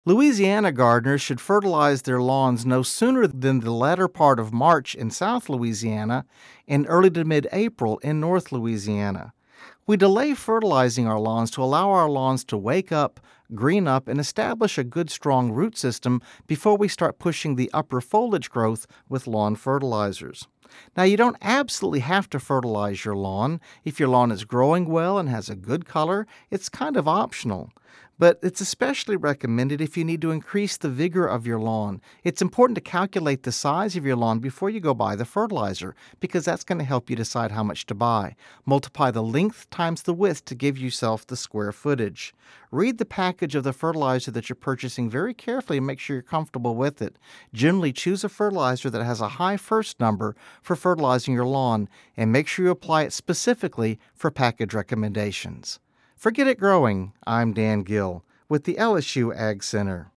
Louisiana gardeners should fertilize their lawns no sooner than the latter part of March in South Louisiana and early to mid-April in North Louisiana. We delay fertilizing our lawns to allow our lawns to wake up, green up, and establish a good strong root system before we start pushing the upper foliage growth with lawn fertilizers. Now, you don't absolutely have to fertilize your lawn. If your lawn is growing well and has a good color, it's kind of optional. But it's especially recommended if you need to increase the vigor of your lawn. It's important to calculate the size of your lawn before you go buy the fertilizer, because that's going to help you decide how much to buy. Multiply the length times the width to give yourself the square footage. Read the package of the fertilizer that you're purchasing very carefully and make sure you're comfortable with it. Generally, choose a fertilizer that has a high first number for fertilizing your lawn, and make sure you apply it specifically for package recommendations. For Get It Growing, I'm Dan Gill with the LSU Ag Center.